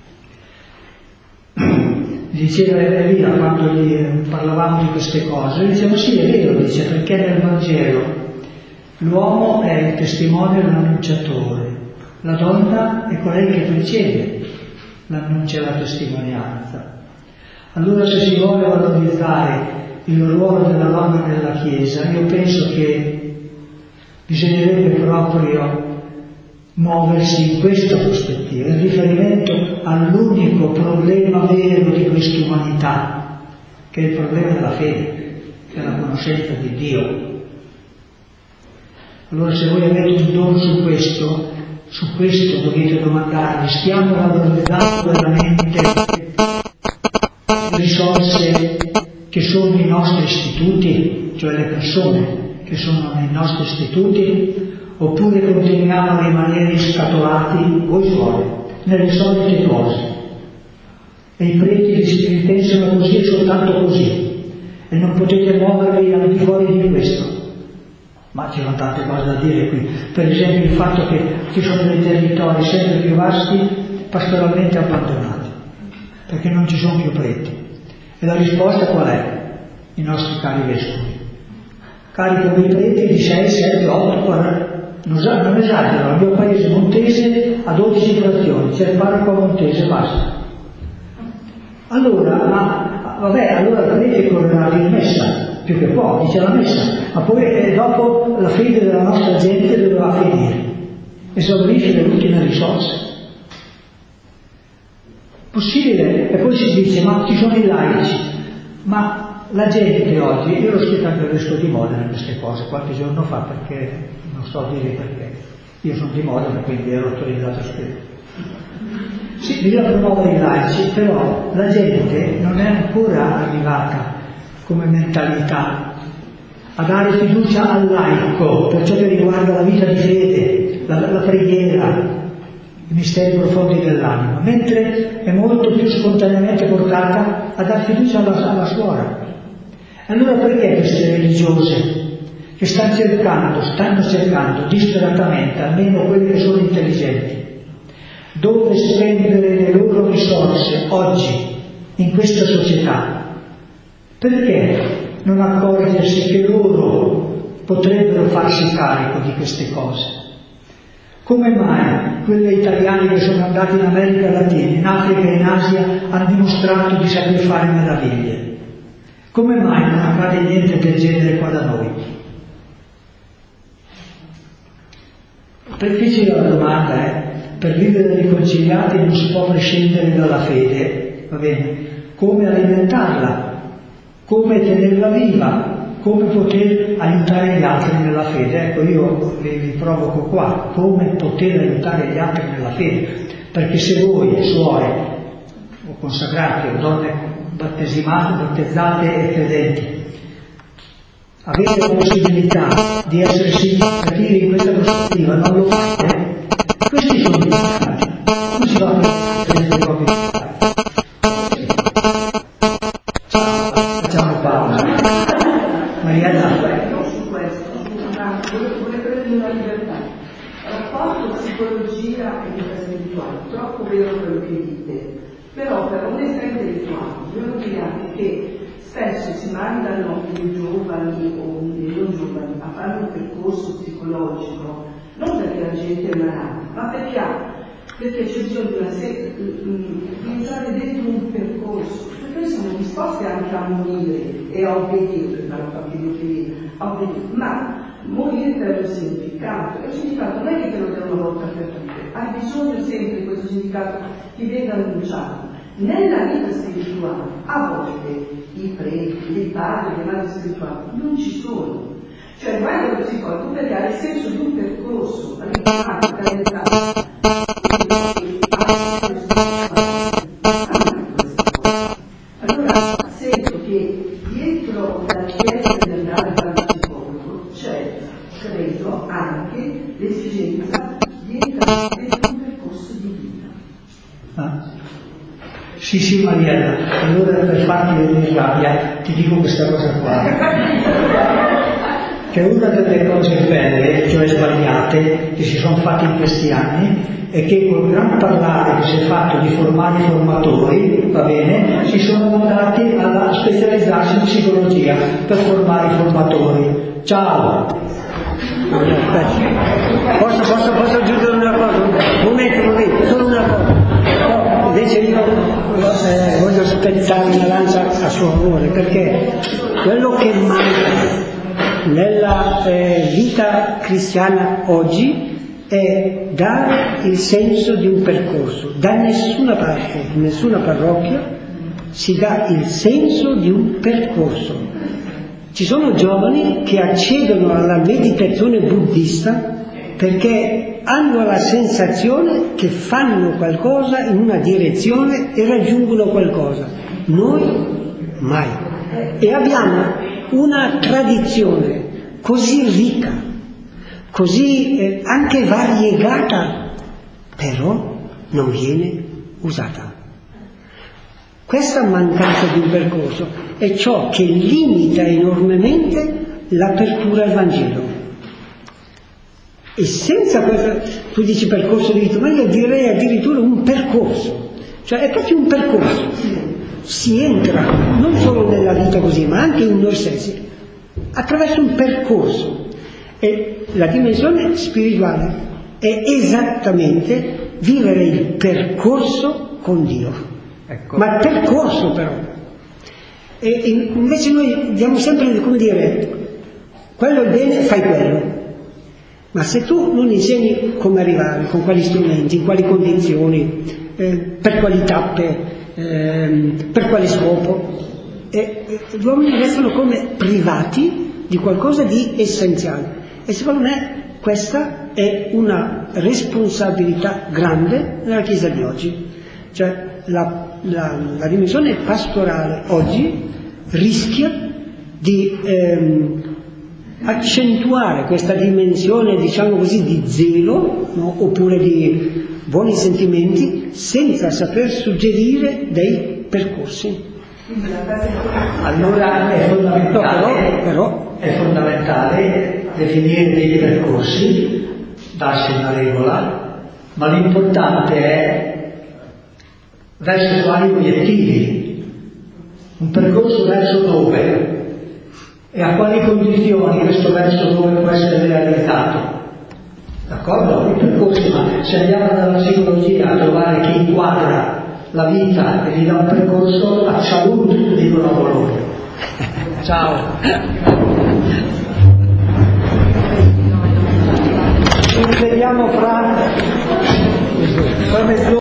Diceva Elia quando gli parlavamo di queste cose, diceva sì, è vero, dice, perché nel Vangelo l'uomo è il testimone e l'annunciatore, la donna è colei che precede l'annuncio e la testimonianza. Allora se si vuole valorizzare il ruolo della donna nella Chiesa, io penso che bisognerebbe proprio muoversi in questa prospettiva, in riferimento all'unico problema vero di quest'umanità, che è il problema della fede, che è la conoscenza di Dio. Allora se voi avete un dono su questo, su questo dovete domandarvi, stiamo valorizzando veramente le risorse che sono i nostri istituti, cioè le persone che sono nei nostri istituti, oppure continuiamo a rimanere scatolati, voi suoi, nelle solite cose. E i preti pensano così e soltanto così, e non potete muovervi al di fuori di questo. Ma ci sono tante cose da dire qui. Per esempio il fatto che ci sono dei territori sempre più vasti pastoralmente abbandonati, perché non ci sono più preti. E la risposta qual è? I nostri cari vescovi. Caricano i preti di sei, sette, otto, quaranta. Non esagero, al mio paese Montese ha dodici frazioni, c'è il parroco a Montese, basta. Allora, ma, vabbè, allora il prete correrà in messa, più che può, dice la messa, ma poi eh, dopo la fede della nostra gente dove va a finire? Esaurisce le ultime risorse. Possibile? E poi si dice, ma ci sono i laici, ma la gente oggi, io l'ho scritto anche al vescovo di Modena queste cose, qualche giorno fa, perché non sto a dire perché, io sono di Modena, quindi ero autorizzato a scrivere. Sì, bisogna promuovere i laici, però la gente non è ancora arrivata come mentalità a dare fiducia al laico per ciò che riguarda la vita di fede, la, la preghiera, i misteri profondi dell'anima, mentre è molto più spontaneamente portata a dar fiducia alla, alla suora. Allora perché queste religiose che stanno cercando, stanno cercando disperatamente, almeno quelle che sono intelligenti, dove spendere le loro risorse oggi in questa società, perché non accorgersi che loro potrebbero farsi carico di queste cose? Come mai quelle italiane che sono andate in America Latina, in Africa e in Asia hanno dimostrato di saper fare meraviglie? Come mai non accade niente del genere qua da noi? Difficile la domanda, eh? Per vivere riconciliati non si può prescindere dalla fede, va bene? Come alimentarla? Come tenerla viva? Come poter aiutare gli altri nella fede? Ecco, io vi, vi provoco qua, come poter aiutare gli altri nella fede? Perché se voi, suore, o consacrati, o donne battesimate, battezzate e credenti, avete la possibilità di essere significativi in questa prospettiva, non lo fate, questi sono i messaggi, non si va a prendere i propri messaggi. Facciamo pausa. Mariella. Non su questo, ma vorrei prendere una libertà. Rapporto psicologia e vita spirituale, troppo vero quello che dite, però per onestà intellettuale, noi notiamo che spesso si mandano i giovani o i non giovani a fare un percorso psicologico, non perché la gente è malata, ma perché, perché c'è bisogno di una se- di entrare dentro un percorso, perché noi siamo disposti anche a morire e a obbedire, non ho capito che a obbedire, ma morire per un significato, e il significato non è che te lo dai una volta per tutte, hai bisogno sempre di questo significato che venga annunciato. Nella vita spirituale, a volte, i preti, i padri, le madri spirituali non ci sono. Cioè, vai dallo psicologo per dare il senso di un percorso, all'interno della allora sento che dietro la richiesta di andare dallo psicologo c'è, credo, anche l'esigenza di entrare dentro un percorso di vita. Ah. Sì, sì, Mariella, allora per farti venire rabbia ti dico questa cosa qua. Che una delle cose belle, cioè sbagliate, che si sono fatte in questi anni, è che col gran parlare che si è fatto di formare i formatori, va bene, si sono mandati a specializzarsi in psicologia per formare i formatori. Ciao! Posso, posso, posso aggiungere una cosa? Un momento, un momento, solo una cosa. No, invece io eh, voglio spezzare una lancia a suo favore, perché quello che manca nella eh, vita cristiana oggi è dare il senso di un percorso. Da nessuna parte, in nessuna parrocchia si dà il senso di un percorso. Ci sono giovani che accedono alla meditazione buddista perché hanno la sensazione che fanno qualcosa in una direzione e raggiungono qualcosa. Noi mai. E abbiamo una tradizione così ricca, così eh, anche variegata, però non viene usata. Questa mancanza di un percorso è ciò che limita enormemente l'apertura al Vangelo. E senza questo, tu dici percorso di vita, ma io direi addirittura un percorso, cioè è proprio un percorso. Si entra non solo nella vita così, ma anche in noi stessi, attraverso un percorso. E la dimensione spirituale è esattamente vivere il percorso con Dio. Ecco. Ma il percorso però. E, e invece noi diamo sempre, come dire, quello è bene, fai quello. Ma se tu non insegni come arrivare, con quali strumenti, in quali condizioni, eh, per quali tappe, eh, per quale scopo, eh, eh, gli uomini restano come privati di qualcosa di essenziale. E secondo me questa è una responsabilità grande nella Chiesa di oggi. Cioè la, la, la dimensione pastorale oggi rischia di ehm, accentuare questa dimensione, diciamo così, di zelo, no? Oppure di buoni sentimenti, senza saper suggerire dei percorsi. Allora è fondamentale, No, però, però è fondamentale definire dei percorsi, darsi una regola, ma l'importante è verso quali obiettivi, un percorso verso dove e a quali condizioni questo verso dove può essere realizzato. D'accordo? I percorsi, ma se andiamo dalla psicologia a trovare chi inquadra la vita e gli dà un percorso, a saluto dicono a Bologna. Ciao. Ci vediamo fra, fra mezz'ora.